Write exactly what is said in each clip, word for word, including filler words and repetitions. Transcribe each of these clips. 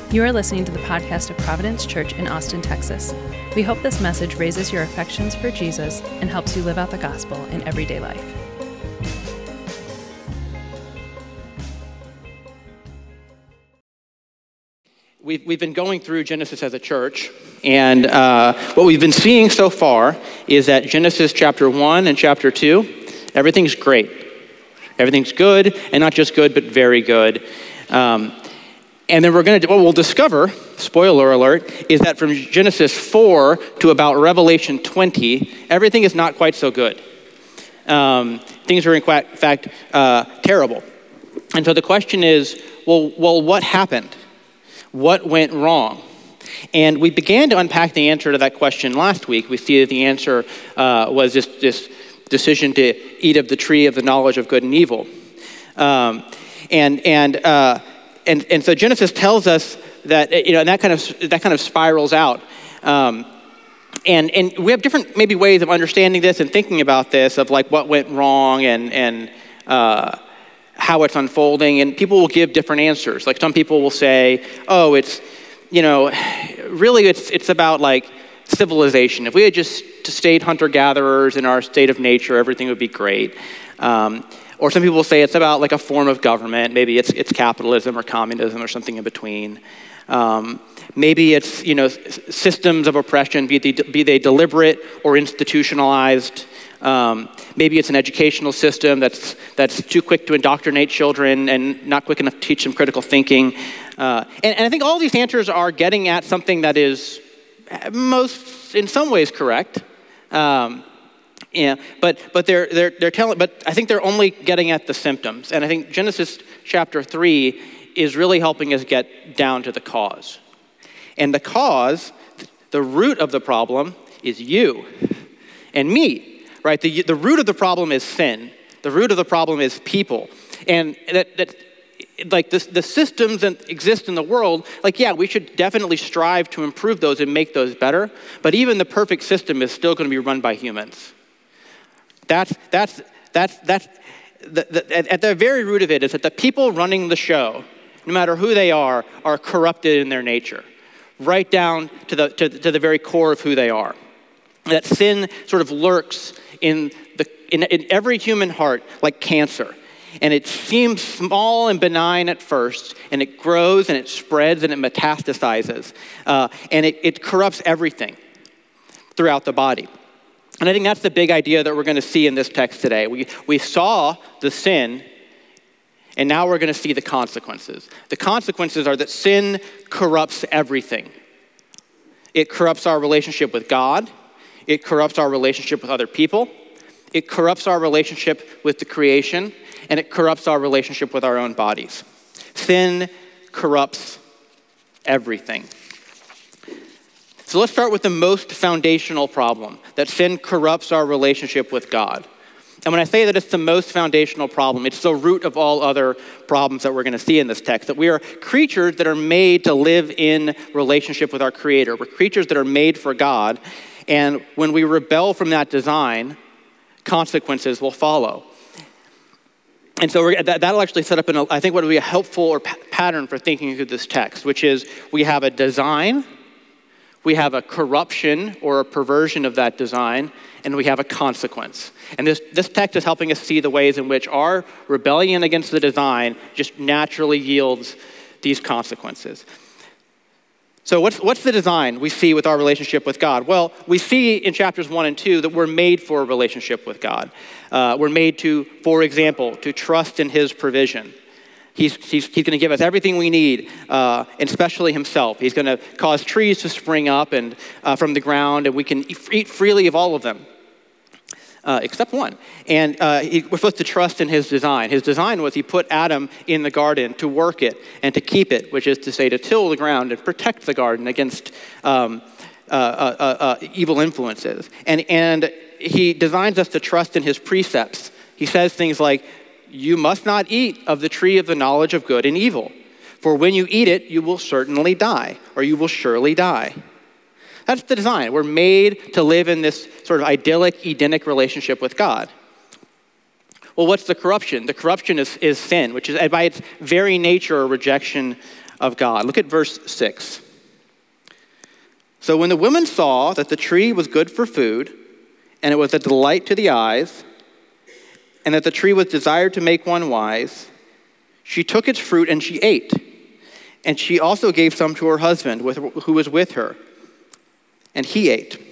You are listening to the podcast of Providence Church in Austin, Texas. We hope this message raises your affections for Jesus and helps you live out the gospel in everyday life. We've, we've been going through Genesis as a church, and uh, what we've been seeing so far is that Genesis chapter one and chapter two, everything's great. Everything's good, and not just good, but very good. Um, and then we're going to, what we'll discover, spoiler alert, is that from Genesis four to about Revelation twenty, everything is not quite so good. Um, things are in fact uh, terrible. And so the question is, well, well, what happened? What went wrong? And we began to unpack the answer to that question last week. We see that the answer uh, was this, this decision to eat of the tree of the knowledge of good and evil. Um, and and uh, and and so Genesis tells us that, you know, and that kind of that kind of spirals out. Um, and and we have different maybe ways of understanding this and thinking about this, of like what went wrong and and uh, how it's unfolding. And people will give different answers. Like some people will say, oh, it's, you know, really it's it's about like civilization. If we had just stayed hunter-gatherers in our state of nature, everything would be great. Um, or some people will say it's about like a form of government. Maybe it's it's capitalism or communism or something in between. Um, maybe it's, you know, systems of oppression, be they, be they deliberate or institutionalized. Um, maybe it's an educational system that's that's too quick to indoctrinate children and not quick enough to teach them critical thinking. Uh, and, and I think all these answers are getting at something that is most, in some ways, correct. Um, yeah, but but they're they're they're telling. But I think they're only getting at the symptoms. And I think Genesis chapter three is really helping us get down to the cause. And the cause, the root of the problem, is you and me. Right? The the root of the problem is sin. The root of the problem is people. And that that. Like the, the systems that exist in the world, like, yeah, we should definitely strive to improve those and make those better. But even the perfect system is still going to be run by humans. That's, that's, that's, that's, the, the, at, at the very root of it is that the people running the show, no matter who they are, are corrupted in their nature, right down to the, to, to the very core of who they are. That sin sort of lurks in, the, in, in every human heart like cancer. And it seems small and benign at first, and it grows and it spreads and it metastasizes. Uh, and it, it corrupts everything throughout the body. And I think that's the big idea that we're going to see in this text today. We, we saw the sin, and now we're going to see the consequences. The consequences are that sin corrupts everything. It corrupts our relationship with God. It corrupts our relationship with other people. It corrupts our relationship with the creation. And it corrupts our relationship with our own bodies. Sin corrupts everything. So let's start with the most foundational problem, that sin corrupts our relationship with God. And when I say that it's the most foundational problem, it's the root of all other problems that we're going to see in this text, that we are creatures that are made to live in relationship with our Creator. We're creatures that are made for God. And when we rebel from that design, consequences will follow. And so we're, that, that'll actually set up, an, I think, what would be a helpful or pa- pattern for thinking through this text, which is we have a design, we have a corruption or a perversion of that design, and we have a consequence. And this, this text is helping us see the ways in which our rebellion against the design just naturally yields these consequences. So what's what's the design we see with our relationship with God? Well, we see in chapters one and two that we're made for a relationship with God. Uh, we're made to, for example, to trust in His provision. He's, he's, he's going to give us everything we need, uh, and especially Himself. He's going to cause trees to spring up and uh, from the ground, and we can eat freely of all of them. Uh, except one. And uh, he, we're supposed to trust in His design. His design was He put Adam in the garden to work it and to keep it, which is to say to till the ground and protect the garden against um, uh, uh, uh, uh, evil influences. And, and He designs us to trust in His precepts. He says things like, you must not eat of the tree of the knowledge of good and evil, for when you eat it, you will certainly die, or you will surely die. That's the design. We're made to live in this sort of idyllic, Edenic relationship with God. Well, what's the corruption? The corruption is, is sin, which is by its very nature a rejection of God. Look at verse six. So when the woman saw that the tree was good for food, and it was a delight to the eyes, and that the tree was desired to make one wise, she took its fruit and she ate. And she also gave some to her husband with, who was with her, and he ate.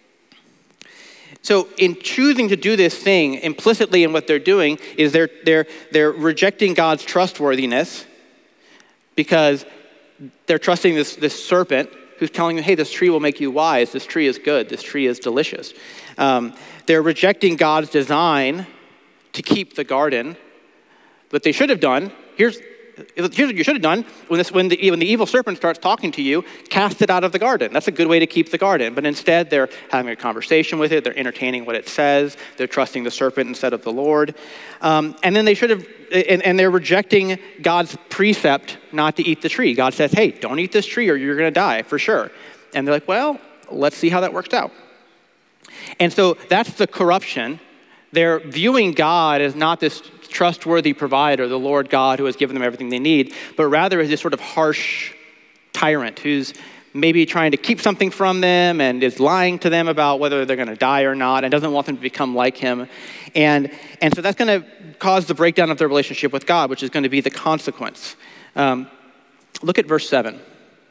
So in choosing to do this thing, implicitly in what they're doing is they're, they're, they're rejecting God's trustworthiness because they're trusting this, this serpent who's telling them, hey, this tree will make you wise. This tree is good. This tree is delicious. Um, they're rejecting God's design to keep the garden. What they should have done, here's, here's what you should have done when, this, when, the, when the evil serpent starts talking to you, cast it out of the garden. That's a good way to keep the garden. But instead, they're having a conversation with it. They're entertaining what it says. They're trusting the serpent instead of the Lord. Um, and then they should have, and, and they're rejecting God's precept not to eat the tree. God says, hey, don't eat this tree or you're going to die for sure. And they're like, well, let's see how that works out. And so that's the corruption. They're viewing God as not this trustworthy provider, the Lord God who has given them everything they need, but rather as this sort of harsh tyrant who's maybe trying to keep something from them and is lying to them about whether they're going to die or not and doesn't want them to become like him. And, and so that's going to cause the breakdown of their relationship with God, which is going to be the consequence. Um, look at verse seven.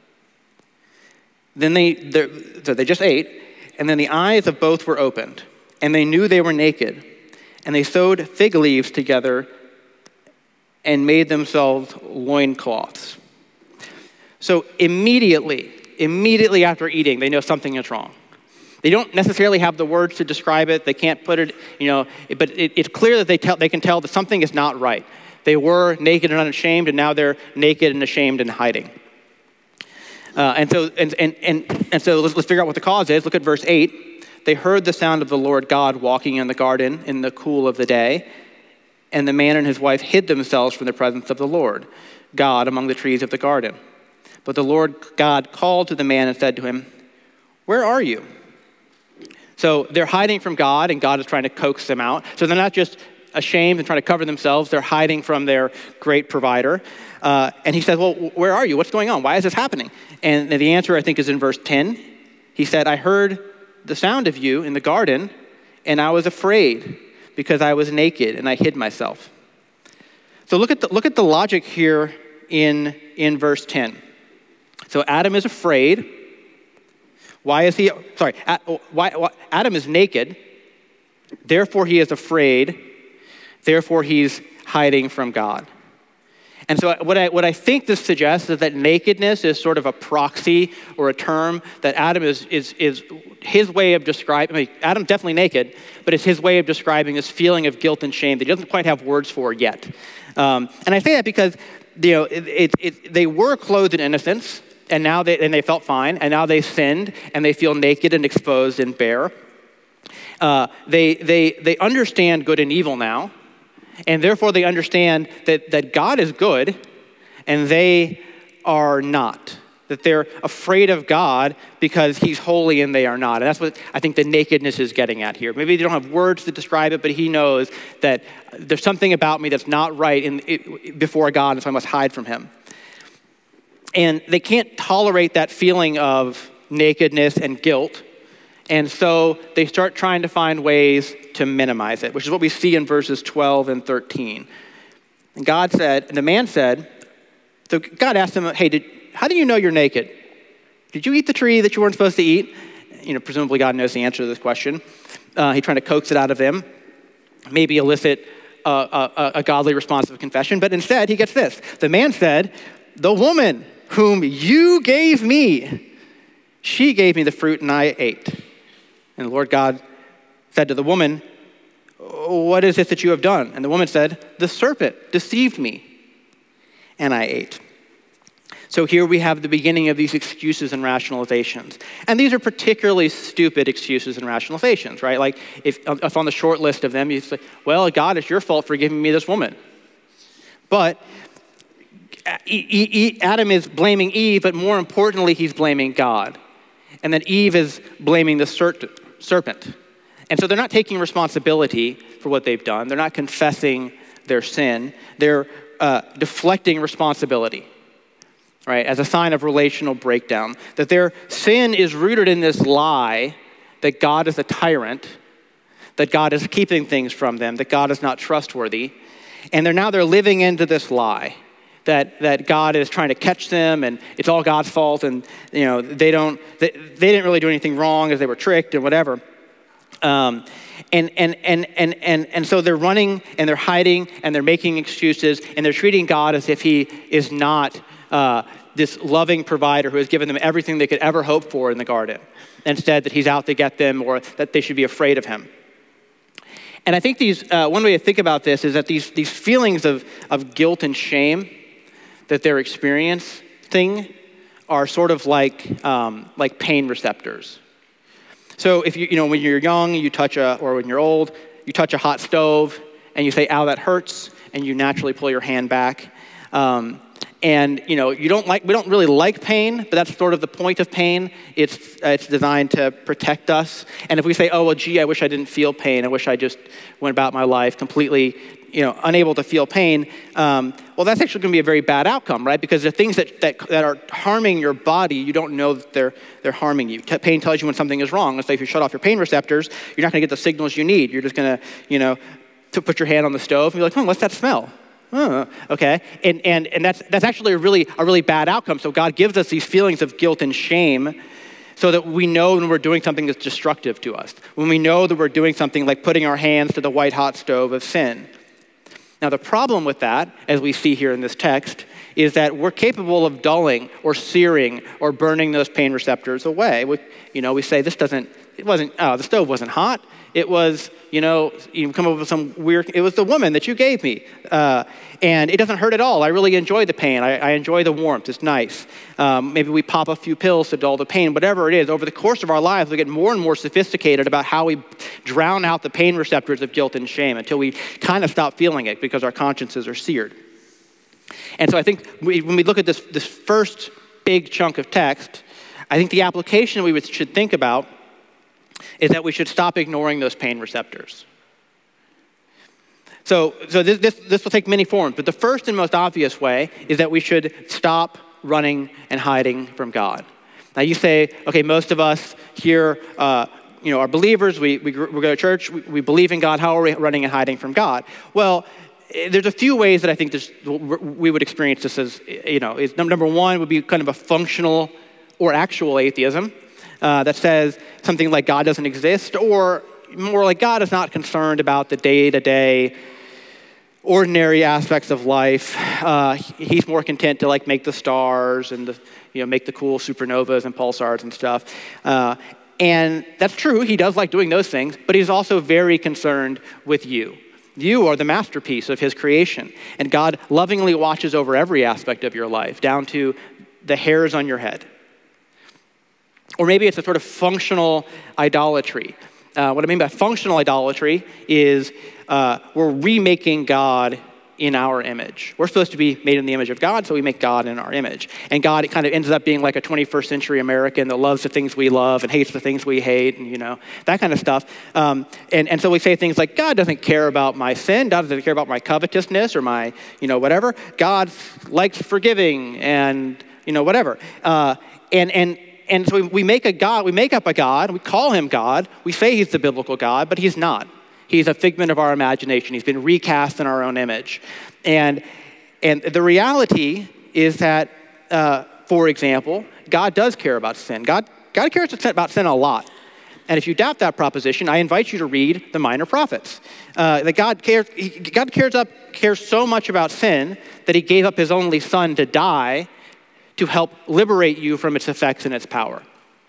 Then they, so they just ate, and then the eyes of both were opened, and they knew they were naked. And they sewed fig leaves together and made themselves loincloths. So immediately, immediately after eating, they know something is wrong. They don't necessarily have the words to describe it. They can't put it, you know, but it, it's clear that they tell, they can tell that something is not right. They were naked and unashamed, and now they're naked and ashamed and hiding. Uh, and so, and and and and so, let's, let's figure out what the cause is. Look at verse eight. They heard the sound of the Lord God walking in the garden in the cool of the day, and the man and his wife hid themselves from the presence of the Lord God among the trees of the garden. But the Lord God called to the man and said to him, where are you? So they're hiding from God, and God is trying to coax them out. So they're not just ashamed and trying to cover themselves. They're hiding from their great provider. Uh, and he says, well, where are you? What's going on? Why is this happening? And the answer, I think, is in verse ten. He said, I heard the sound of you in the garden, and I was afraid because I was naked and I hid myself. So look at the, look at the logic here in, in verse ten. So Adam is afraid. Why is he, sorry, why, why, Adam is naked, therefore he is afraid, therefore he's hiding from God. And so what I what I think this suggests is that nakedness is sort of a proxy or a term that Adam is is is his way of describing. I mean, Adam's definitely naked, but it's his way of describing this feeling of guilt and shame that he doesn't quite have words for yet. Um, and I say that because you know it, it, it, they were clothed in innocence, and now they and they felt fine, and now they sinned and they feel naked and exposed and bare. Uh, they they they understand good and evil now. And therefore they understand that, that God is good and they are not. That they're afraid of God because he's holy and they are not. And that's what I think the nakedness is getting at here. Maybe they don't have words to describe it, but he knows that there's something about me that's not right in, it, before God, and so I must hide from him. And they can't tolerate that feeling of nakedness and guilt. And so they start trying to find ways to minimize it, which is what we see in verses twelve and thirteen. And God said, and the man said, so God asked him, hey, did, how do you know you're naked? Did you eat the tree that you weren't supposed to eat? You know, presumably God knows the answer to this question. Uh, he's trying to coax it out of him, maybe elicit a, a, a godly response of confession. But instead, he gets this. The man said, the woman whom you gave me, she gave me the fruit and I ate. And the Lord God said to the woman, what is it that you have done? And the woman said, the serpent deceived me, and I ate. So here we have the beginning of these excuses and rationalizations. And these are particularly stupid excuses and rationalizations, right? Like if, if on the short list of them, you say, well, God, it's your fault for giving me this woman. But Adam is blaming Eve, but more importantly, he's blaming God. And then Eve is blaming the serpent. And so they're not taking responsibility for what they've done. They're not confessing their sin. They're uh, deflecting responsibility. right, as a sign of relational breakdown, that their sin is rooted in this lie that God is a tyrant, that God is keeping things from them, that God is not trustworthy. And they're now they're living into this lie that, that God is trying to catch them and it's all God's fault and you know they don't they, they didn't really do anything wrong as they were tricked and whatever. Um, and, and, and, and, and, and so they're running and they're hiding and they're making excuses and they're treating God as if he is not uh, this loving provider who has given them everything they could ever hope for in the garden. Instead that he's out to get them or that they should be afraid of him. And I think these uh, one way to think about this is that these, these feelings of, of guilt and shame that they're experiencing are sort of like, um, like pain receptors. So if you, you know, when you're young, you touch a, or when you're old, you touch a hot stove and you say, ow, that hurts, and you naturally pull your hand back. Um, and, you know, you don't like, we don't really like pain, but that's sort of the point of pain. It's, uh, it's designed to protect us. And if we say, oh, well, gee, I wish I didn't feel pain. I wish I just went about my life completely, you know, unable to feel pain. Um, well, that's actually going to be a very bad outcome, right? Because the things that, that that are harming your body, you don't know that they're they're harming you. T- pain tells you when something is wrong. It's like if you shut off your pain receptors, you're not going to get the signals you need. You're just going to, you know, to put your hand on the stove and be like, oh, what's that smell? Oh, okay, and and and that's that's actually a really a really bad outcome. So God gives us these feelings of guilt and shame, so that we know when we're doing something that's destructive to us. When we know that we're doing something like putting our hands to the white hot stove of sin. Now, the problem with that, as we see here in this text, is that we're capable of dulling or searing or burning those pain receptors away. We, you know, we say, this doesn't, it wasn't, oh, the stove wasn't hot. It was, you know, you come up with some weird, it was the woman that you gave me. Uh, and it doesn't hurt at all. I really enjoy the pain. I, I enjoy the warmth. It's nice. Um, maybe we pop a few pills to dull the pain, whatever it is. Over the course of our lives, we get more and more sophisticated about how we drown out the pain receptors of guilt and shame until we kind of stop feeling it because our consciences are seared. And so I think we, when we look at this, this first big chunk of text, I think the application we would, should think about is that we should stop ignoring those pain receptors. So, so this, this, this will take many forms, but the first and most obvious way is that we should stop running and hiding from God. Now you say, okay, most of us here, uh, you know, are believers, we, we, we go to church, we, we believe in God, how are we running and hiding from God? Well, there's a few ways that I think this, we would experience this as, you know, is number one would be kind of a functional or actual atheism. Uh, that says something like God doesn't exist, or more like God is not concerned about the day-to-day ordinary aspects of life. Uh, he's more content to like make the stars and the, you know, make the cool supernovas and pulsars and stuff. Uh, and that's true, he does like doing those things, but he's also very concerned with you. You are the masterpiece of his creation, and God lovingly watches over every aspect of your life, down to the hairs on your head. Or maybe it's a sort of functional idolatry. Uh, what I mean by functional idolatry is uh, we're remaking God in our image. We're supposed to be made in the image of God, so we make God in our image. And God, it kind of ends up being like a twenty-first century American that loves the things we love and hates the things we hate, and you know, that kind of stuff. Um, and, and so we say things like, God doesn't care about my sin, God doesn't care about my covetousness or my, you know, whatever. God likes forgiving and, you know, whatever. Uh, and, and, And so we make a God, we make up a God, we call him God, we say he's the biblical God, but he's not. He's a figment of our imagination. He's been recast in our own image. And and the reality is that, uh, for example, God does care about sin. God, God cares about sin a lot. And if you doubt that proposition, I invite you to read the Minor Prophets. Uh, that God cares, he, God cares, up, cares so much about sin that he gave up his only son to die to help liberate you from its effects and its power.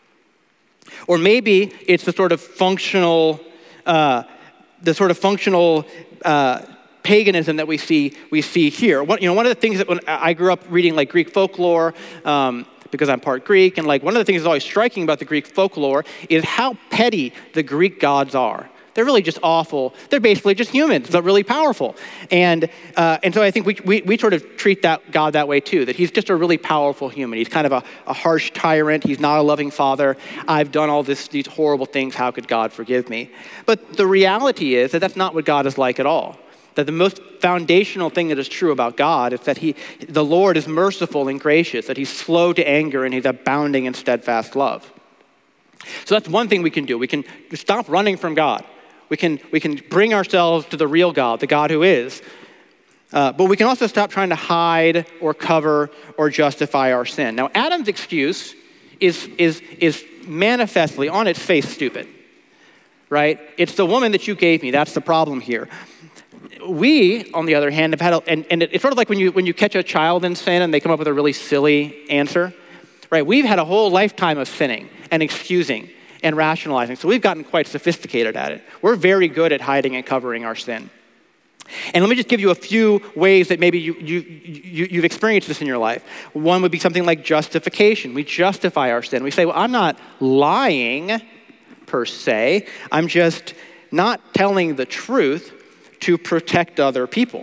Or maybe it's the sort of functional, uh, the sort of functional uh, paganism that we see we see here. What, you know, one of the things that when I grew up reading like Greek folklore, um, because I'm part Greek, and like one of the things that's always striking about the Greek folklore is how petty the Greek gods are. They're really just awful. They're basically just humans, but really powerful. And uh, and so I think we, we we sort of treat that God that way too, that he's just a really powerful human. He's kind of a, a harsh tyrant. He's not a loving father. I've done all this these horrible things. How could God forgive me? But the reality is that that's not what God is like at all. that the most foundational thing that is true about God is that he, the Lord is merciful and gracious, that he's slow to anger and he's abounding in steadfast love. So that's one thing we can do. We can stop running from God. We can, we can bring ourselves to the real God, the God who is. Uh, but we can also stop trying to hide or cover or justify our sin. Now, Adam's excuse is, is, is manifestly, on its face, stupid, right? It's the woman that you gave me. That's the problem here. We, on the other hand, have had, a, and, and it's sort of like when you, when you catch a child in sin and they come up with a really silly answer, right? We've had a whole lifetime of sinning and excusing and rationalizing. So we've gotten quite sophisticated at it. We're very good at hiding and covering our sin. And let me just give you a few ways that maybe you, you, you, you've experienced this in your life. One would be something like justification. We justify our sin. We say, well, I'm not lying per se. I'm just not telling the truth to protect other people.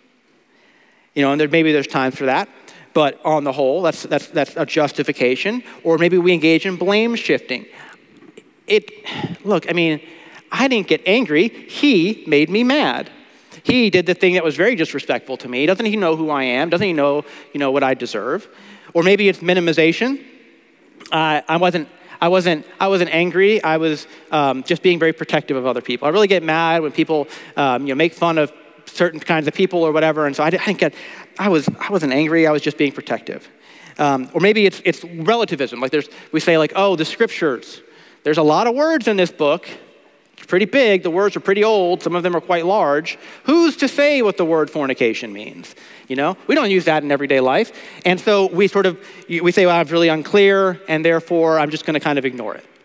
You know, and there, maybe there's times for that. But on the whole, that's, that's, that's a justification. Or maybe we engage in blame shifting. It, look, I mean, I didn't get angry. He made me mad. He did the thing that was very disrespectful to me. Doesn't he know who I am? Doesn't he know, you know, what I deserve? Or maybe it's minimization. Uh, I wasn't, I wasn't, I wasn't angry. I was um, just being very protective of other people. I really get mad when people, um, you know, make fun of certain kinds of people or whatever. And so I didn't get, I was, I wasn't angry. I was just being protective. Um, or maybe it's it's relativism. Like there's, we say like, oh, the scriptures. There's a lot of words in this book. It's pretty big. The words are pretty old. Some of them are quite large. Who's to say what the word fornication means? You know, we don't use that in everyday life. And so we sort of, we say, well, I'm really unclear, and therefore I'm just going to kind of ignore it.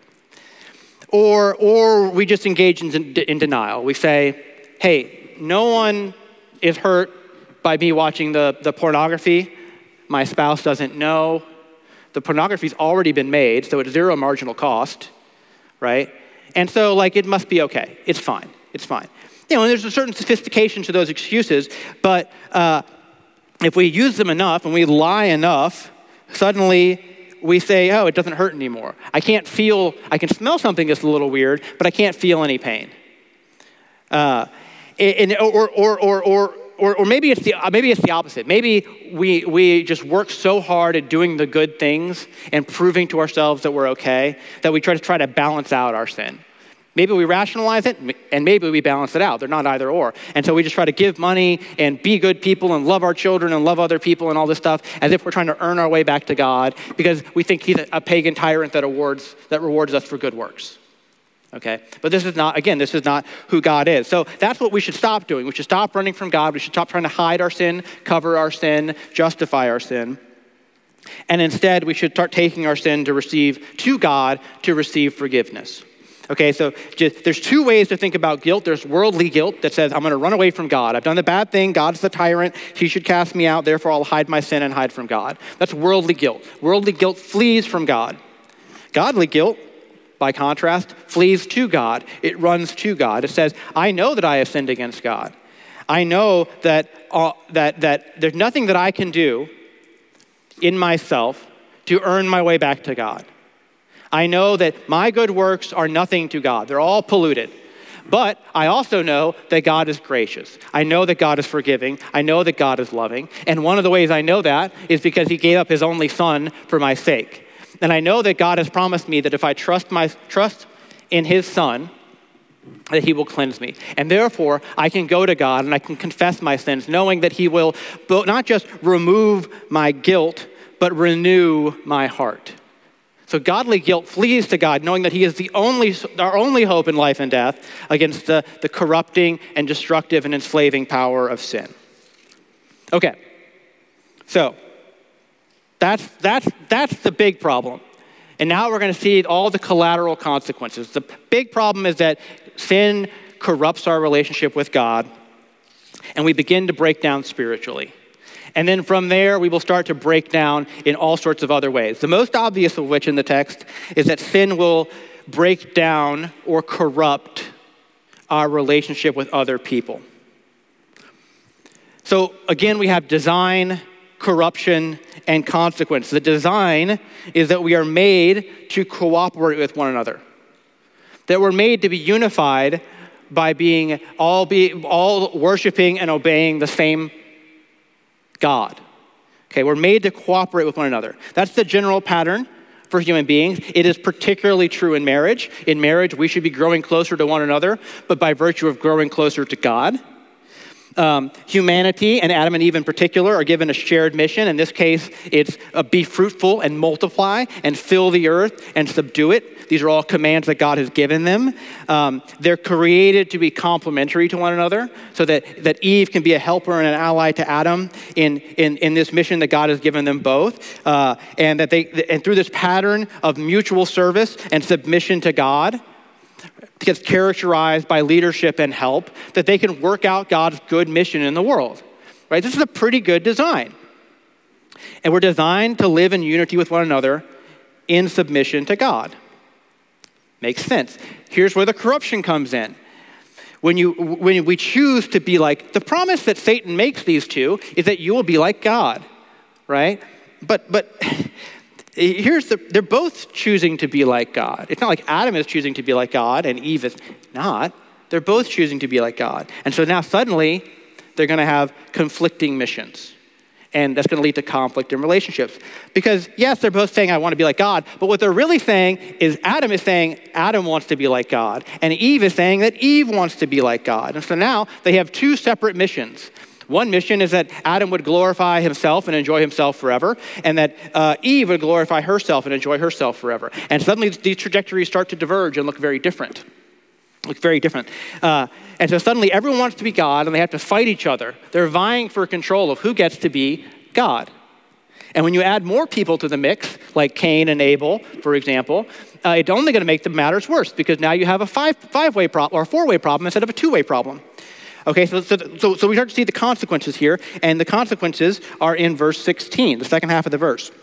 Or, or we just engage in, in denial. We say, hey, no one is hurt by me watching the, the pornography. My spouse doesn't know. The pornography's already been made, so it's zero marginal cost, right? And so, like, it must be okay. It's fine. It's fine. You know, and there's a certain sophistication to those excuses, but uh, if we use them enough and we lie enough, suddenly we say, oh, it doesn't hurt anymore. I can't feel, I can smell something that's a little weird, but I can't feel any pain. Uh, and, or, or, or, or, or, or maybe it's the maybe it's the opposite. Maybe we we just work so hard at doing the good things and proving to ourselves that we're okay that we try to try to balance out our sin. Maybe we rationalize it, and maybe we balance it out. They're not either or. And so we just try to give money and be good people and love our children and love other people and all this stuff as if we're trying to earn our way back to God because we think he's a pagan tyrant that awards that rewards us for good works. Okay, but this is not, again, this is not who God is. So that's what we should stop doing. We should stop running from God. We should stop trying to hide our sin, cover our sin, justify our sin. And instead, we should start taking our sin to receive, to God, to receive forgiveness. Okay, so just, there's two ways to think about guilt. There's worldly guilt that says, I'm going to run away from God. I've done the bad thing. God's the tyrant. He should cast me out. Therefore, I'll hide my sin and hide from God. That's worldly guilt. Worldly guilt flees from God. Godly guilt, by contrast, flees to God. It runs to God. It says, I know that I have sinned against God. I know that, uh, that, that there's nothing that I can do in myself to earn my way back to God. I know that my good works are nothing to God. They're all polluted. But I also know that God is gracious. I know that God is forgiving. I know that God is loving. And one of the ways I know that is because he gave up his only son for my sake. And I know that God has promised me that if I trust my trust in his son, that he will cleanse me. And therefore, I can go to God and I can confess my sins, knowing that he will not just remove my guilt, but renew my heart. So godly guilt flees to God, knowing that he is the only, our only hope in life and death against the, the corrupting and destructive and enslaving power of sin. Okay, so That's, that's, that's the big problem. And now we're going to see all the collateral consequences. The big problem is that sin corrupts our relationship with God, and we begin to break down spiritually. And then from there, we will start to break down in all sorts of other ways. The most obvious of which in the text is that sin will break down or corrupt our relationship with other people. So again, we have design, corruption, and consequence. The design is that we are made to cooperate with one another, that we're made to be unified by being all be all worshiping and obeying the same God. Okay, we're made to cooperate with one another. That's the general pattern for human beings. It is particularly true in marriage. In marriage, we should be growing closer to one another, but by virtue of growing closer to God. Um, humanity, and Adam and Eve in particular, are given a shared mission. In this case, it's uh, be fruitful and multiply and fill the earth and subdue it. These are all commands that God has given them. Um, they're created to be complementary to one another, so that, that Eve can be a helper and an ally to Adam in, in, in this mission that God has given them both. Uh, and that they and through this pattern of mutual service and submission to God, gets characterized by leadership and help, that they can work out God's good mission in the world, right? This is a pretty good design. And we're designed to live in unity with one another in submission to God. Makes sense. Here's where the corruption comes in. When you when we choose to be like, the promise that Satan makes these two is that you will be like God, right? But but here's the, they're both choosing to be like God. It's not like Adam is choosing to be like God and Eve is not. They're both choosing to be like God. And so now suddenly they're going to have conflicting missions. And that's going to lead to conflict in relationships. Because yes, they're both saying, I want to be like God. But what they're really saying is Adam is saying Adam wants to be like God. And Eve is saying that Eve wants to be like God. And so now they have two separate missions. One mission is that Adam would glorify himself and enjoy himself forever, and that uh, Eve would glorify herself and enjoy herself forever. And suddenly these trajectories start to diverge and look very different. Look very different. Uh, and so suddenly everyone wants to be God, and they have to fight each other. They're vying for control of who gets to be God. And when you add more people to the mix, like Cain and Abel, for example, uh, it's only going to make the matters worse, because now you have a five, five-way problem or a four-way problem instead of a two-way problem. Okay, so, so, so, so we start to see the consequences here, and the consequences are in verse sixteen, the second half of the verse.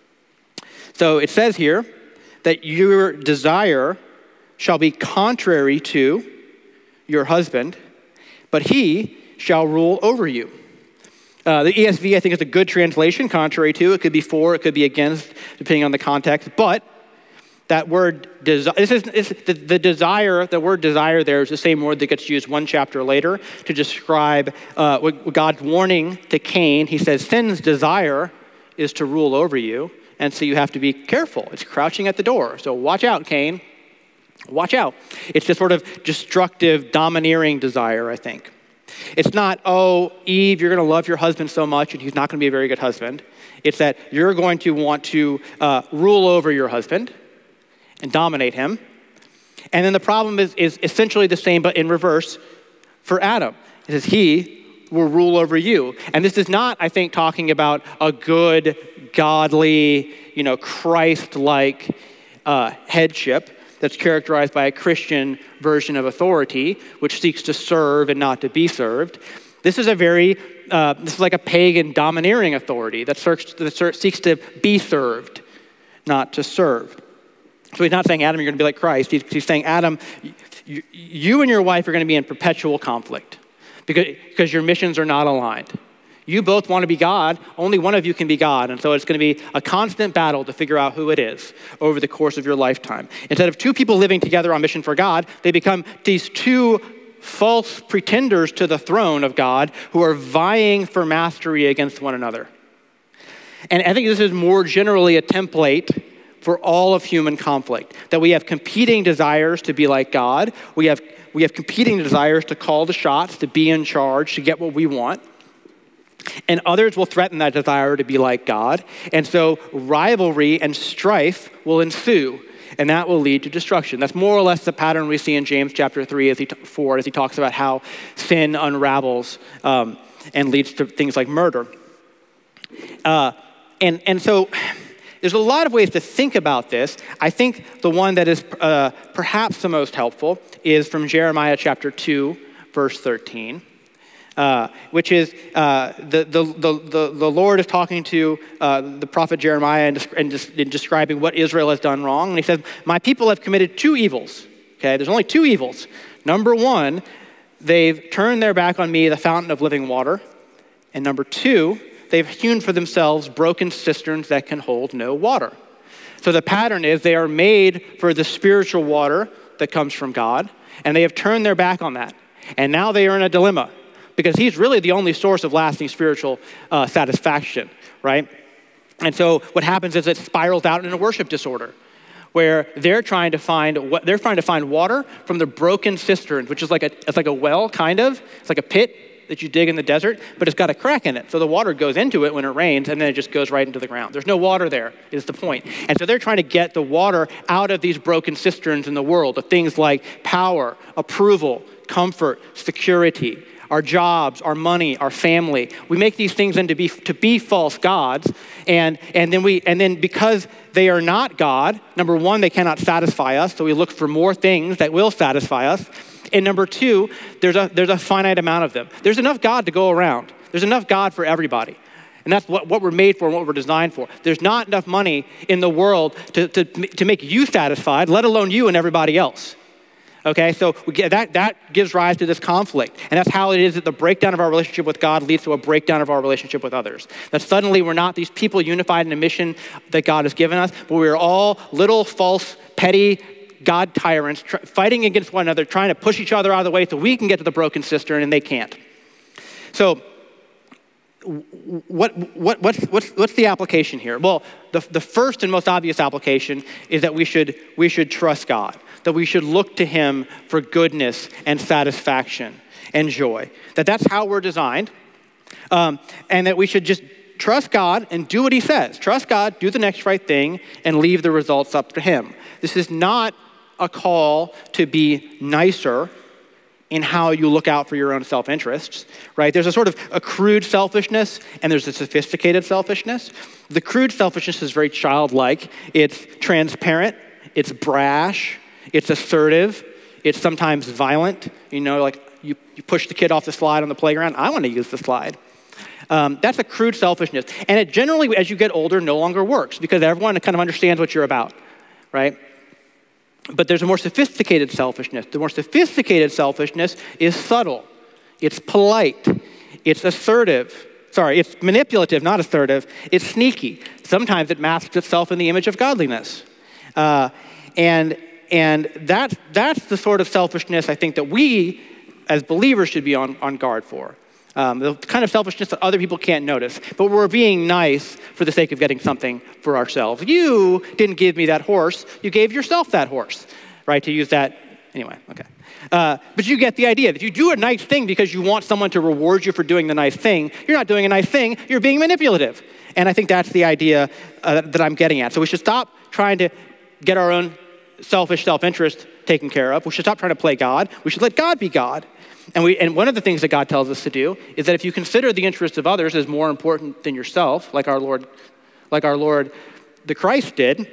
So it says here that your desire shall be contrary to your husband, but he shall rule over you. Uh, the E S V, I think, is a good translation, contrary to. It could be for, it could be against, depending on the context, but that word, desi- this is, this, the, the desire, the word desire there is the same word that gets used one chapter later to describe uh, what God's warning to Cain. He says, sin's desire is to rule over you, and so you have to be careful. It's crouching at the door, so watch out, Cain. Watch out. It's this sort of destructive, domineering desire, I think. It's not, oh, Eve, you're going to love your husband so much, and he's not going to be a very good husband. It's that you're going to want to uh, rule over your husband and dominate him. And then the problem is, is essentially the same, but in reverse for Adam. It says he will rule over you. And this is not, I think, talking about a good, godly, you know, Christ-like uh, headship that's characterized by a Christian version of authority, which seeks to serve and not to be served. This is a very, uh, this is like a pagan domineering authority that, search, that seeks to be served, not to serve. So he's not saying, Adam, you're going to be like Christ. He's, he's saying, Adam, you, you and your wife are going to be in perpetual conflict because, because your missions are not aligned. You both want to be God. Only one of you can be God. And so it's going to be a constant battle to figure out who it is over the course of your lifetime. Instead of two people living together on mission for God, they become these two false pretenders to the throne of God who are vying for mastery against one another. And I think this is more generally a template for all of human conflict, that we have competing desires to be like God. We have, we have competing desires to call the shots, to be in charge, to get what we want. And others will threaten that desire to be like God. And so rivalry and strife will ensue, and that will lead to destruction. That's more or less the pattern we see in James chapter three, as he t- four, as he talks about how sin unravels um, and leads to things like murder. Uh, and, and so there's a lot of ways to think about this. I think the one that is uh, perhaps the most helpful is from Jeremiah chapter two, verse thirteen. Uh, which is uh, the, the, the, the Lord is talking to uh, the prophet Jeremiah and, and, and describing what Israel has done wrong. And he says, my people have committed two evils. Okay, there's only two evils. Number one, they've turned their back on me, the fountain of living water. And number two, they've hewn for themselves broken cisterns that can hold no water. So the pattern is they are made for the spiritual water that comes from God, And they have turned their back on that. And now they are in a dilemma because he's really the only source of lasting spiritual uh, satisfaction, right? And so what happens is it spirals out in a worship disorder where they're trying to find what they're trying to find water from the broken cisterns, which is like a it's like a well, kind of. It's like a pit that you dig in the desert, but it's got a crack in it. So the water goes into it when it rains, and then it just goes right into the ground. There's no water there, is the point. And so they're trying to get the water out of these broken cisterns in the world of things like power, approval, comfort, security, our jobs, our money, our family. We make these things into be to be false gods, and and then we and then because they are not God, number one, they cannot satisfy us, so we look for more things that will satisfy us. And number two, there's a there's a finite amount of them. There's enough God to go around. There's enough God for everybody. And that's what, what we're made for and what we're designed for. There's not enough money in the world to, to, to make you satisfied, let alone you and everybody else. Okay, so we get, that, that gives rise to this conflict. And that's how it is that the breakdown of our relationship with God leads to a breakdown of our relationship with others. That suddenly we're not these people unified in a mission that God has given us, but we're all little, false, petty God tyrants tr- fighting against one another, trying to push each other out of the way so we can get to the broken cistern and they can't. So what, what, what's, what's, what's the application here? Well, the, the first and most obvious application is that we should, we should trust God, that we should look to him for goodness and satisfaction and joy, that that's how we're designed, um, and that we should just trust God and do what he says. Trust God, do the next right thing, and leave the results up to him. This is not a call to be nicer in how you look out for your own self-interests, right? There's a sort of a crude selfishness and there's a sophisticated selfishness. The crude selfishness is very childlike. It's transparent, it's brash, it's assertive, it's sometimes violent. You know, like you, you push the kid off the slide on the playground. I want to use the slide. Um, that's a crude selfishness. And it generally, as you get older, no longer works because everyone kind of understands what you're about, right? But there's a more sophisticated selfishness. The more sophisticated selfishness is subtle. It's polite. It's assertive. Sorry, it's manipulative, not assertive. It's sneaky. Sometimes it masks itself in the image of godliness. Uh, and and that, that's the sort of selfishness I think that we as believers should be on, on guard for. Um, the kind of selfishness that other people can't notice, but we're being nice for the sake of getting something for ourselves. You didn't give me that horse. You gave yourself that horse, right? To use that, anyway, okay. Uh, but you get the idea. If you do a nice thing because you want someone to reward you for doing the nice thing, you're not doing a nice thing, you're being manipulative. And I think that's the idea uh, that I'm getting at. So we should stop trying to get our own selfish self-interest taken care of. We should stop trying to play God. We should let God be God. And we, and one of the things that God tells us to do is that if you consider the interests of others as more important than yourself, like our Lord, like our Lord, the Christ did,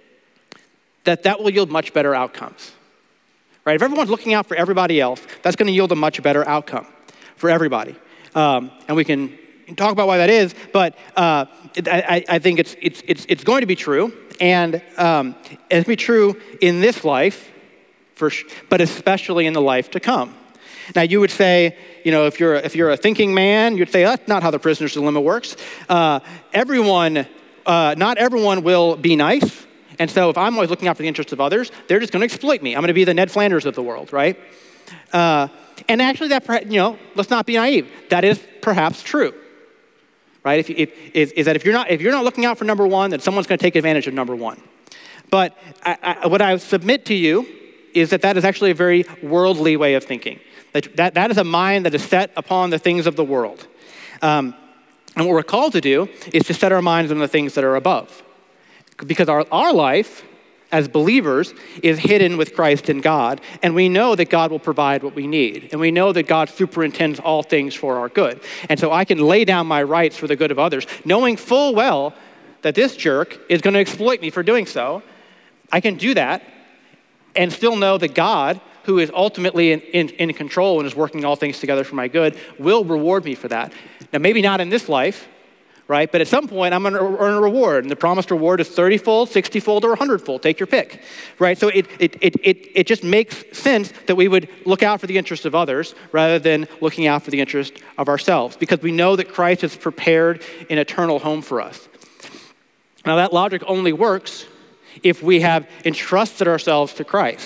that that will yield much better outcomes, right? If everyone's looking out for everybody else, that's going to yield a much better outcome for everybody. Um, and we can talk about why that is, but uh, I, I think it's it's it's it's going to be true, and um, it'll be true in this life, for sh- but especially in the life to come. Now, you would say, you know, if you're if you're a thinking man, you'd say that's not how the prisoner's dilemma works. Uh, everyone, uh, not everyone will be nice, and so if I'm always looking out for the interests of others, they're just going to exploit me. I'm going to be the Ned Flanders of the world, right? Uh, and actually, that you know, let's not be naive. That is perhaps true, right? If, if, is, is that if you're not if you're not looking out for number one, then someone's going to take advantage of number one. But I, I, what I submit to you is that that is actually a very worldly way of thinking. That, that, that is a mind that is set upon the things of the world. Um, and what we're called to do is to set our minds on the things that are above. Because our, our life as believers is hidden with Christ in God, and we know that God will provide what we need. And we know that God superintends all things for our good. And so I can lay down my rights for the good of others, knowing full well that this jerk is going to exploit me for doing so. I can do that and still know that God, who is ultimately in, in, in control and is working all things together for my good, will reward me for that. Now, maybe not in this life, right? But at some point, I'm going to earn a reward, and the promised reward is thirty-fold, sixty-fold, or one hundred-fold. Take your pick, right? So it, it, it, it, it just makes sense that we would look out for the interests of others rather than looking out for the interest of ourselves, because we know that Christ has prepared an eternal home for us. Now, that logic only works if we have entrusted ourselves to Christ.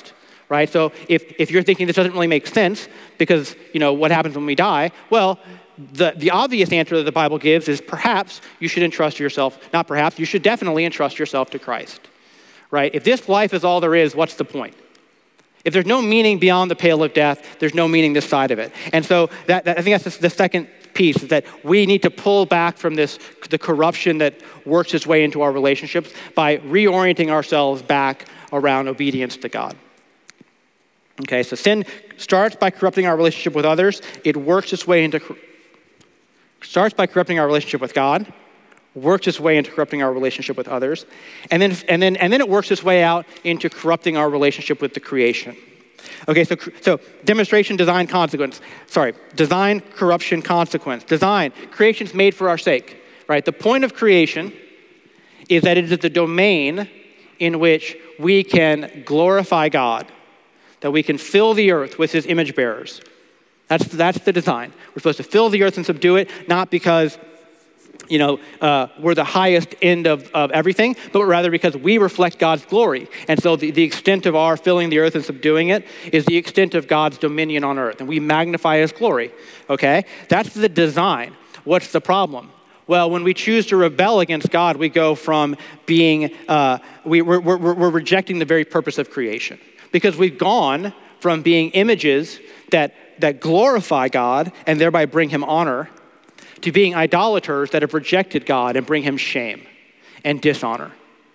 right? So if, if you're thinking this doesn't really make sense because, you know, what happens when we die? Well, the, the obvious answer that the Bible gives is perhaps you should entrust yourself, not perhaps, you should definitely entrust yourself to Christ, right? If this life is all there is, what's the point? If there's no meaning beyond the pale of death, there's no meaning this side of it. And so that, that I think that's the second piece, is that we need to pull back from this, the corruption that works its way into our relationships by reorienting ourselves back around obedience to God. Okay, so sin starts by corrupting our relationship with others. It works its way into, starts by corrupting our relationship with God, works its way into corrupting our relationship with others, and then and then and then it works its way out into corrupting our relationship with the creation. Okay, so so demonstration, design, consequence. Sorry, design, corruption, consequence. Design, creation's made for our sake, right? The point of creation is that it is the domain in which we can glorify God, that we can fill the earth with his image bearers. That's, that's the design. We're supposed to fill the earth and subdue it, not because, you know, uh, we're the highest end of, of everything, but rather because we reflect God's glory. And so the, the extent of our filling the earth and subduing it is the extent of God's dominion on earth. And we magnify his glory, okay? That's the design. What's the problem? Well, when we choose to rebel against God, we go from being, uh, we, we're, we're, we're rejecting the very purpose of creation. Because we've gone from being images that, that glorify God and thereby bring him honor to being idolaters that have rejected God and bring him shame and dishonor.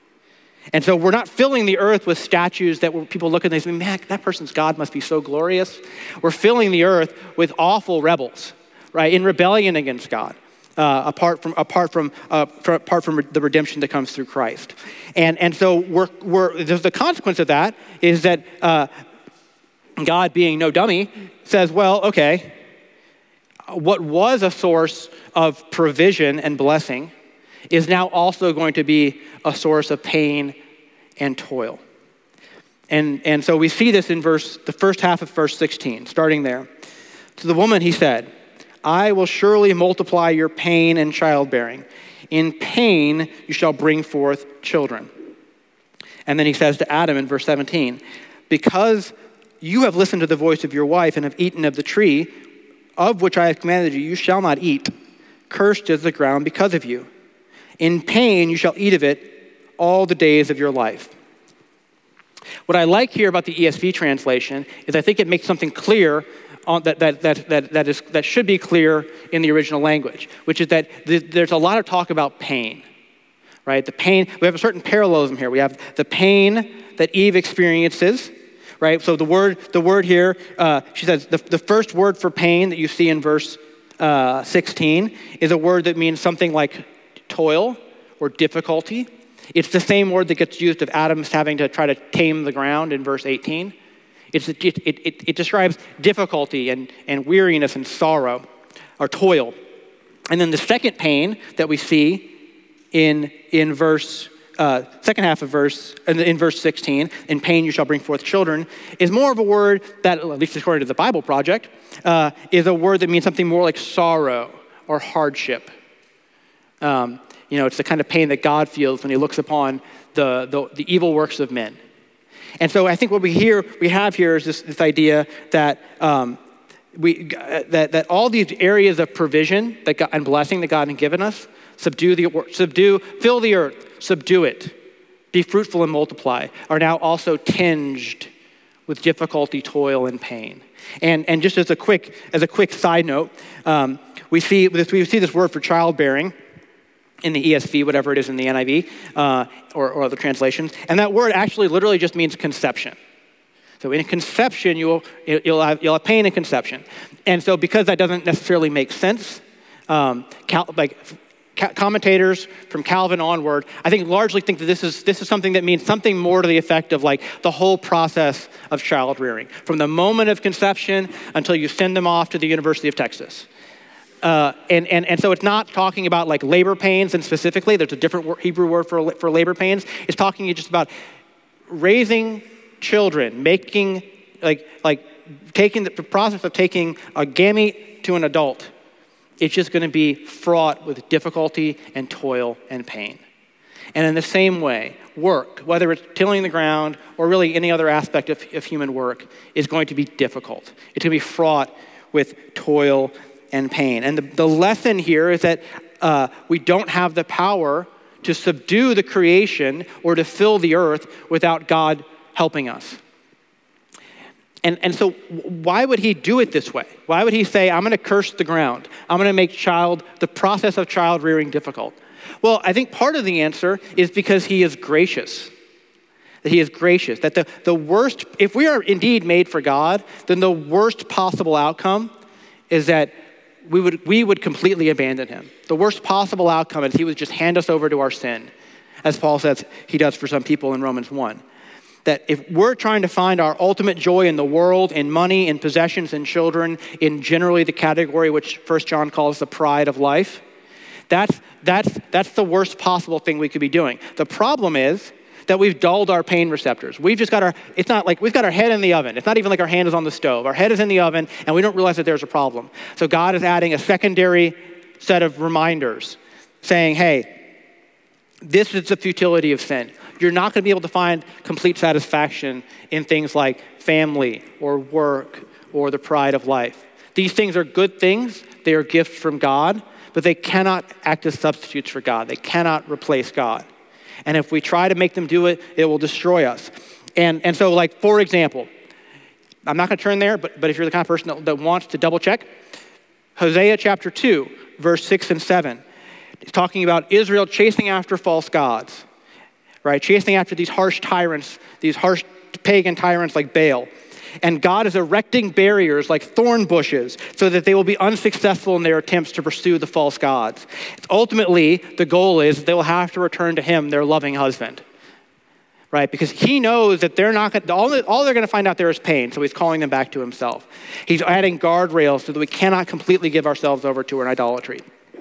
And so we're not filling the earth with statues that people look at and they say, man, that person's God must be so glorious. We're filling the earth with awful rebels, right, in rebellion against God. Uh, apart from apart from uh, from, apart from the redemption that comes through Christ, and and so we're we're the consequence of that is that uh, God, being no dummy, says, well, okay, what was a source of provision and blessing is now also going to be a source of pain and toil, and and so we see this in verse the first half of verse sixteen, starting there. To the woman, he said, I will surely multiply your pain and childbearing. In pain you shall bring forth children. And then he says to Adam in verse seventeen, because you have listened to the voice of your wife and have eaten of the tree of which I have commanded you, you shall not eat. Cursed is the ground because of you. In pain you shall eat of it all the days of your life. What I like here about the E S V translation is I think it makes something clear On, that, that, that, that, that, is, that should be clear in the original language, which is that th- there's a lot of talk about pain, right? The pain, we have a certain parallelism here. We have the pain that Eve experiences, right? So the word the word here, uh, she says, the, the first word for pain that you see in verse uh, sixteen is a word that means something like toil or difficulty. It's the same word that gets used of Adam's having to try to tame the ground in verse eighteen. It's, it, it, it, it describes difficulty and, and weariness and sorrow or toil. And then the second pain that we see in, in verse, uh, second half of verse, in, in verse sixteen, in pain you shall bring forth children, is more of a word that, at least according to the Bible Project, uh, is a word that means something more like sorrow or hardship. Um, you know, it's the kind of pain that God feels when he looks upon the, the, the evil works of men. And so I think what we hear, we have here is this, this idea that um, we that that all these areas of provision that God, and blessing that God has given us, subdue the subdue, fill the earth, subdue it, be fruitful and multiply, are now also tinged with difficulty, toil, and pain. And and just as a quick as a quick side note, um, we see this we see this word for childbearing in the E S V, whatever it is in the N I V, uh, or, or other translations. And that word actually literally just means conception. So in conception, you'll, you'll, have, you'll have pain in conception. And so because that doesn't necessarily make sense, um, cal- like ca- commentators from Calvin onward, I think largely think that this is, this is something that means something more to the effect of like the whole process of child rearing, from the moment of conception until you send them off to the University of Texas. Uh, and, and, and so it's not talking about like labor pains, and specifically, there's a different word, Hebrew word for, for labor pains. It's talking just about raising children, making, like, like taking the process of taking a gamete to an adult. It's just going to be fraught with difficulty and toil and pain. And in the same way, work, whether it's tilling the ground or really any other aspect of, of human work, is going to be difficult. It's going to be fraught with toil and pain. And the, the lesson here is that uh, we don't have the power to subdue the creation or to fill the earth without God helping us. And, and so why would he do it this way? Why would he say, I'm going to curse the ground? I'm going to make child, the process of child rearing difficult? Well, I think part of the answer is because he is gracious. That he is gracious. That the, the worst, if we are indeed made for God, then the worst possible outcome is that we would, we would completely abandon him. The worst possible outcome is he would just hand us over to our sin, as Paul says he does for some people in Romans one. That if we're trying to find our ultimate joy in the world, in money, in possessions, in children, in generally the category which First John calls the pride of life, that's, that's, that's the worst possible thing we could be doing. The problem is that we've dulled our pain receptors. We've just got our, it's not like we've got our head in the oven. It's not even like our hand is on the stove. Our head is in the oven and we don't realize that there's a problem. So God is adding a secondary set of reminders saying, hey, this is the futility of sin. You're not going to be able to find complete satisfaction in things like family or work or the pride of life. These things are good things. They are gifts from God, but they cannot act as substitutes for God. They cannot replace God. And if we try to make them do it, it will destroy us. And, and so, like, for example, I'm not going to turn there, but, but if you're the kind of person that, that wants to double check, Hosea chapter two, verse six and seven, it's talking about Israel chasing after false gods, right? Chasing after these harsh tyrants, these harsh pagan tyrants like Baal. And God is erecting barriers like thorn bushes so that they will be unsuccessful in their attempts to pursue the false gods. Ultimately, the goal is they will have to return to him, their loving husband, right? Because he knows that they're not going to, all, all they're going to find out there is pain, so he's calling them back to himself. He's adding guardrails so that we cannot completely give ourselves over to an idolatry.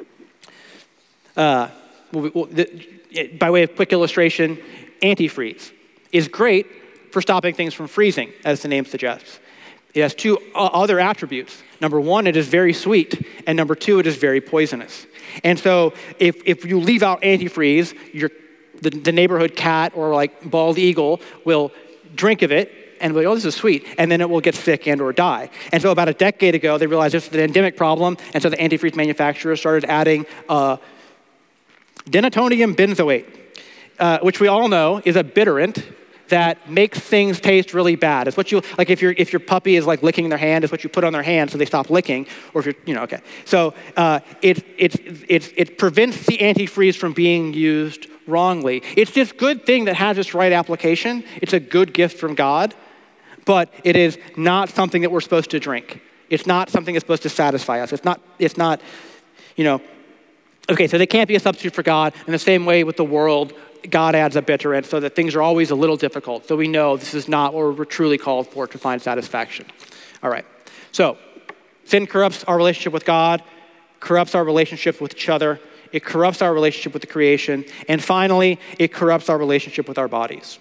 Uh, by way of quick illustration, antifreeze is great for stopping things from freezing, as the name suggests. It has two other attributes. Number one, it is very sweet, and number two, it is very poisonous. And so if, if you leave out antifreeze, your, the, the neighborhood cat or like bald eagle will drink of it and will be, oh, this is sweet, and then it will get sick and or die. And so about a decade ago, they realized this is an endemic problem, and so the antifreeze manufacturers started adding uh, denatonium benzoate, uh, which we all know is a bitterant that makes things taste really bad. It's what you, like if your if your puppy is like licking their hand, it's what you put on their hand so they stop licking, or if you're, you know, okay. So uh, it, it, it, it prevents the antifreeze from being used wrongly. It's this good thing that has its right application. It's a good gift from God, but it is not something that we're supposed to drink. It's not something that's supposed to satisfy us. It's not, it's not, you know, okay, so they can't be a substitute for God. In the same way with the world, God adds a bitterant so that things are always a little difficult. So we know this is not what we're truly called for to find satisfaction. All right. So sin corrupts our relationship with God, corrupts our relationship with each other. It corrupts our relationship with the creation. And finally, it corrupts our relationship with our bodies.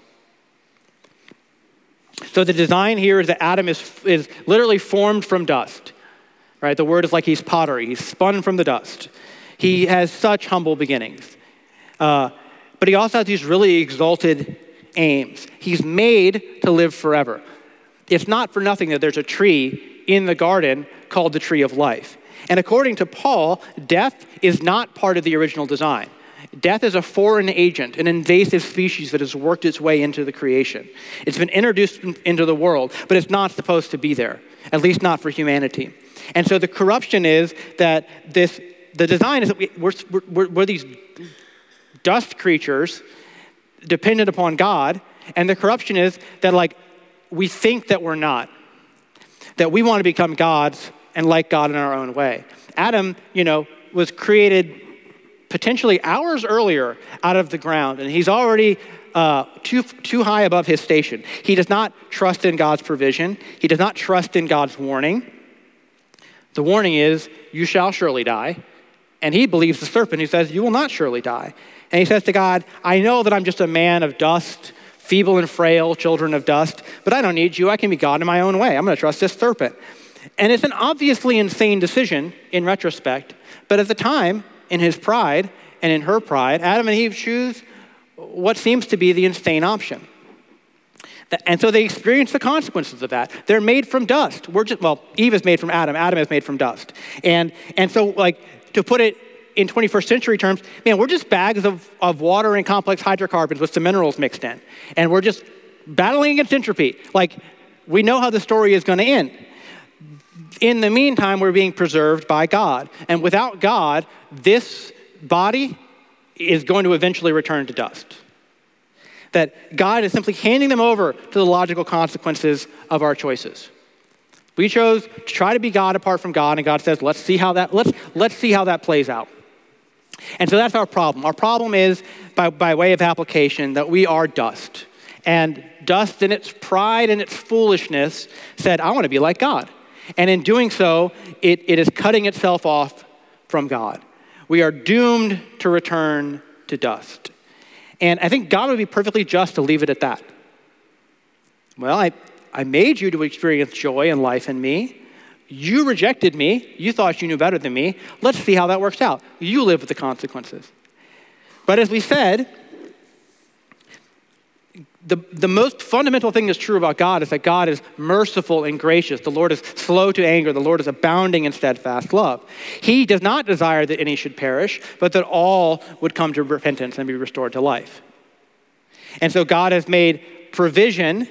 So the design here is that Adam is, is literally formed from dust, right? The word is like he's pottery. He's spun from the dust. He has such humble beginnings. Uh, But he also has these really exalted aims. He's made to live forever. It's not for nothing that there's a tree in the garden called the tree of life. And according to Paul, death is not part of the original design. Death is a foreign agent, an invasive species that has worked its way into the creation. It's been introduced into the world, but it's not supposed to be there, at least not for humanity. And so the corruption is that this, the design is that we, we're, we're, we're these dust creatures dependent upon God, and the corruption is that like we think that we're not, that we want to become gods and like God in our own way. Adam, you know, was created potentially hours earlier out of the ground, and he's already uh, too too high above his station. He does not trust in God's provision. He does not trust in God's warning. The warning is, you shall surely die. And he believes the serpent who says, you will not surely die. And he says to God, I know that I'm just a man of dust, feeble and frail, children of dust, but I don't need you. I can be God in my own way. I'm going to trust this serpent. And it's an obviously insane decision in retrospect, but at the time, in his pride and in her pride, Adam and Eve choose what seems to be the insane option. And so they experience the consequences of that. They're made from dust. We're just, well, Eve is made from Adam. Adam is made from dust. And and so, like, to put it in twenty-first century terms, man, we're just bags of, of water and complex hydrocarbons with some minerals mixed in. And we're just battling against entropy. Like, we know how the story is going to end. In the meantime, we're being preserved by God. And without God, this body is going to eventually return to dust. That God is simply handing them over to the logical consequences of our choices. We chose to try to be God apart from God, and God says, let's see how that, let's, let's see how that plays out. And so that's our problem. Our problem is, by, by way of application, that we are dust. And dust in its pride and its foolishness said, I want to be like God. And in doing so, it, it is cutting itself off from God. We are doomed to return to dust. And I think God would be perfectly just to leave it at that. Well, I, I made you to experience joy and life in me. You rejected me. You thought you knew better than me. Let's see how that works out. You live with the consequences. But as we said, the, the most fundamental thing that's true about God is that God is merciful and gracious. The Lord is slow to anger. The Lord is abounding in steadfast love. He does not desire that any should perish, but that all would come to repentance and be restored to life. And so God has made provision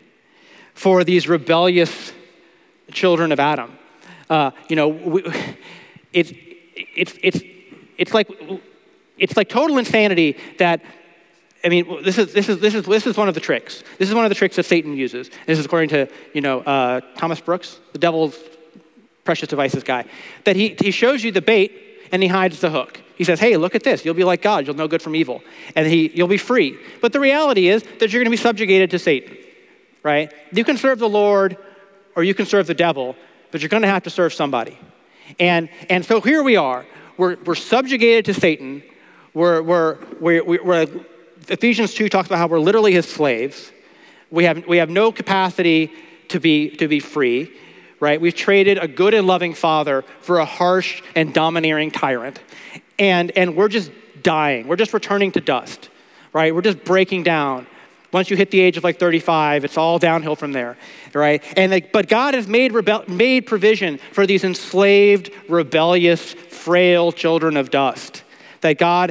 for these rebellious children of Adam. Uh, you know, we, it's it's it's it's like it's like total insanity that. I mean, this is this is this is this is one of the tricks. This is one of the tricks that Satan uses. This is according to you know uh, Thomas Brooks, the devil's precious devices guy. That he he shows you the bait and he hides the hook. He says, "Hey, look at this. You'll be like God. You'll know good from evil, and he you'll be free." But the reality is that you're going to be subjugated to Satan, right? You can serve the Lord, or you can serve the devil, but you're going to have to serve somebody. And and so here we are. We're we're subjugated to Satan. We're we're we're we're, we're Ephesians two talks about how we're literally his slaves. We have we have no capacity to be to be free, right? We've traded a good and loving father for a harsh and domineering tyrant. And and we're just dying. We're just returning to dust, right? We're just breaking down. Once you hit the age of like thirty-five, it's all downhill from there, right? And like, but God has made rebel- made provision for these enslaved, rebellious, frail children of dust. That God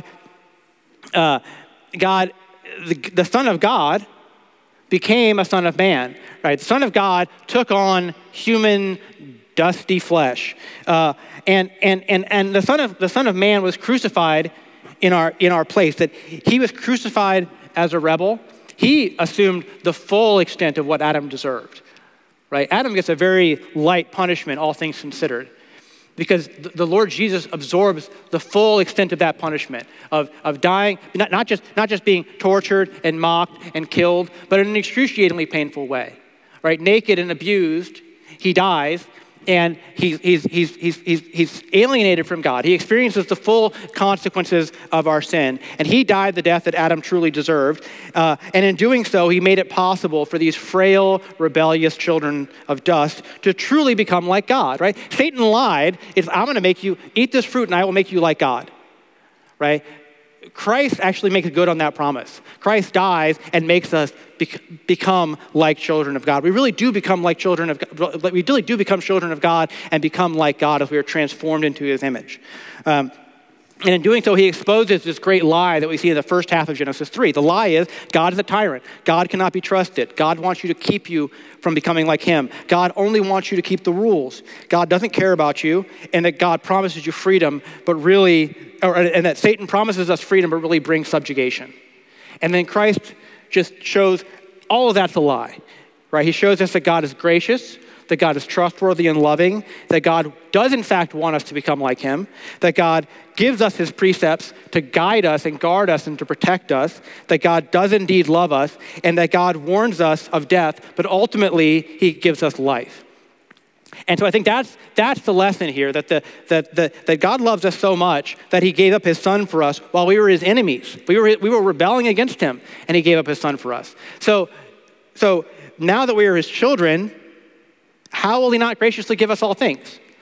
uh God, the, the Son of God became a son of man, right? The Son of God took on human, dusty flesh, uh, and and and and the Son of the Son of Man was crucified in our in our place. That he was crucified as a rebel. He assumed the full extent of what Adam deserved, right? Adam gets a very light punishment, all things considered, because the Lord Jesus absorbs the full extent of that punishment of, of dying, not, not, just, not just being tortured and mocked and killed, but in an excruciatingly painful way, right? Naked and abused, he dies, and he's, he's, he's, he's, he's, he's alienated from God. He experiences the full consequences of our sin, and he died the death that Adam truly deserved. Uh, and in doing so, he made it possible for these frail, rebellious children of dust to truly become like God, right? Satan lied. It's, I'm going to make you eat this fruit, and I will make you like God, right? Christ actually makes good on that promise. Christ dies and makes us bec- become like children of God. We really do become like children of God. We really do become children of God and become like God as we are transformed into his image. Um, and in doing so, he exposes this great lie that we see in the first half of Genesis three. The lie is God is a tyrant. God cannot be trusted. God wants you to keep you from becoming like him. God only wants you to keep the rules. God doesn't care about you, and that God promises you freedom, but really, or, and that Satan promises us freedom, but really brings subjugation. And then Christ just shows all of that's a lie, right? He shows us that God is gracious, that God is trustworthy and loving, that God does in fact want us to become like him, that God gives us his precepts to guide us and guard us and to protect us, that God does indeed love us, and that God warns us of death, but ultimately he gives us life. And so I think that's that's the lesson here, that the that the, that God loves us so much that he gave up his son for us while we were his enemies. We were we were rebelling against him, and he gave up his son for us. So so now that we are his children, how will he not graciously give us all things?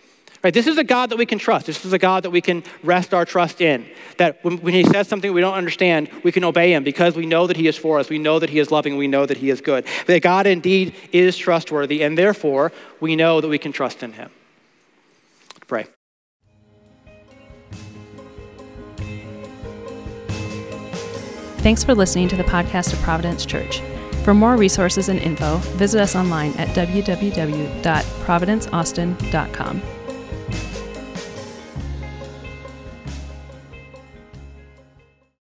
Right? This is a God that we can trust. This is a God that we can rest our trust in. That when, when he says something we don't understand, we can obey him because we know that he is for us. We know that he is loving. We know that he is good. That God indeed is trustworthy, and therefore we know that we can trust in him. Let's pray. Thanks for listening to the podcast of Providence Church. For more resources and info, visit us online at w w w dot providence austin dot com.